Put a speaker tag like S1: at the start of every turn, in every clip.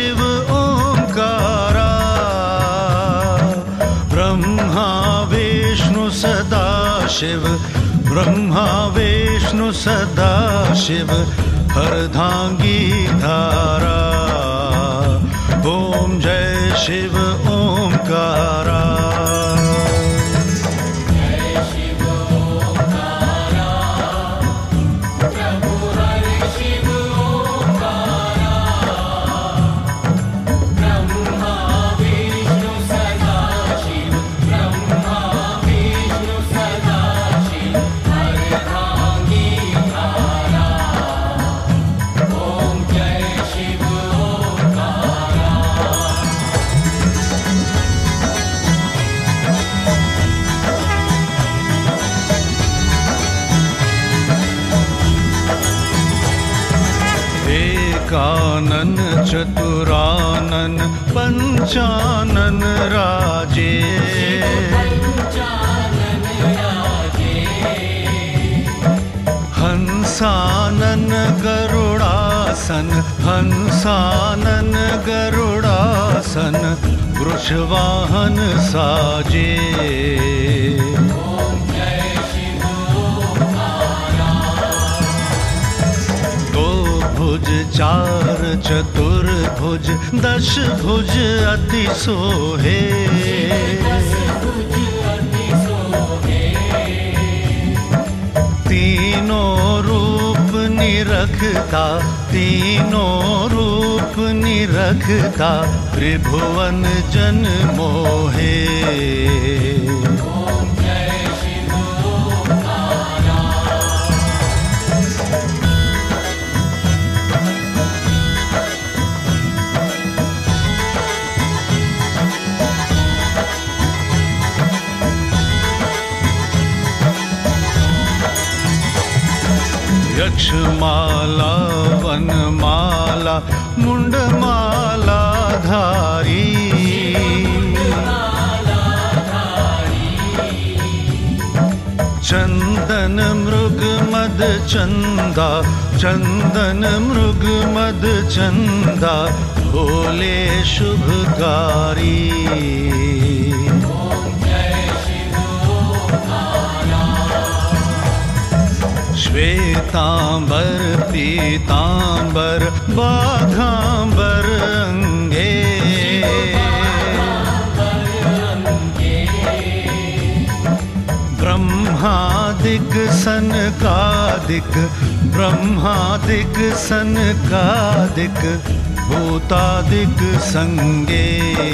S1: शिव ओंकारा, ब्रह्मा विष्णु सदा शिव, ब्रह्मा विष्णु सदा शिव, अर्धांगी धारा। ओम जय शिव ओंकारा। एकानन चतुरानन पंचानन राजे, हंसानन गरुड़ासन, हंसानन गरुड़ासन, वृषवाहन साजे। भुज चार चतुर्भुज, दश भुज अति सोहे, तीनों रूप निरखता, तीनों रूप निरखता, त्रिभुवन जन मोहे। यक्षमाला वनमाला मुंडमाला धारी, चंदन मृग मद चंदा, चंदन मृग मद चंदा, भोले शुभकारी। श्वेतांबर पीतांबर बाघांबर अंगे, ब्रह्मादिक सनकादिक, ब्रह्मादिक सनकादिक, भूतादिक संगे।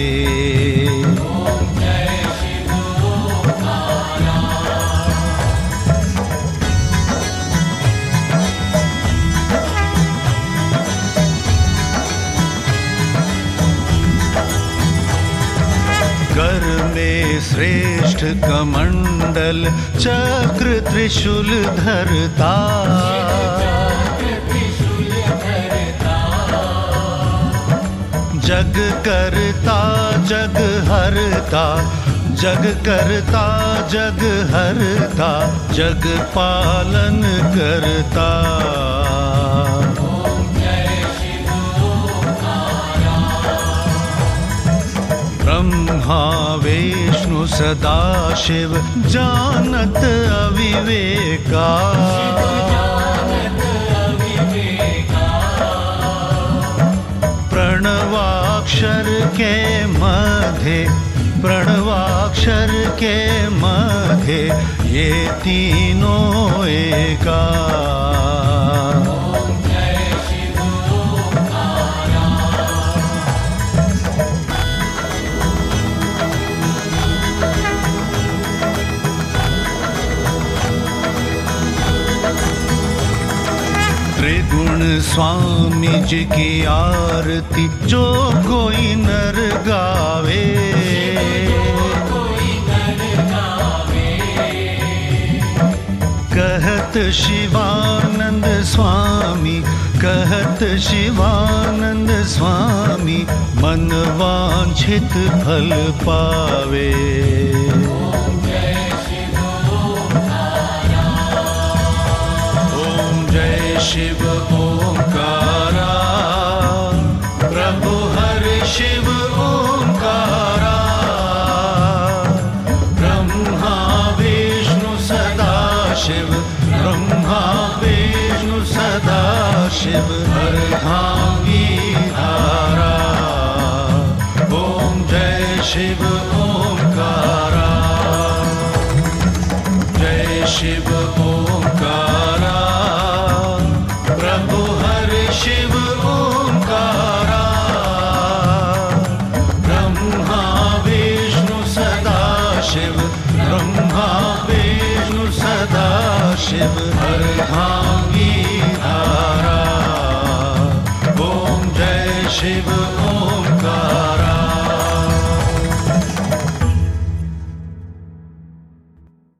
S1: कर में श्रेष्ठ कमंडल चक्र त्रिशूल धरता, जग करता जग हरता, जग करता जग हरता, जग पालन करता। ब्रह्मा विष्णु सदा शिव, जानत अविवेका, प्रणवाक्षर के मध्य, प्रणवाक्षर के मध्य, ये तीनों एका। त्रिगुण स्वामी जी की आरती जो कोई नर गावे, कहत शिवानंद स्वामी, कहत शिवानंद स्वामी, मन वांछित फल पावे। शिव ओंकारा, प्रभु शिव ओंकारा, ब्रह्मा विष्णु सदा शिव, ब्रह्मा विष्णु सदा शिव, अर्धांगी धारा। ओम जय शिव ओंकारा, जय शिव ओंकारा, प्रभु हरि शिव ओंकारा, ब्रह्मा विष्णु सदा शिव, ब्रह्मा विष्णु सदा शिव, अर्धांगी धारा। ओम जय शिव ओंकारा।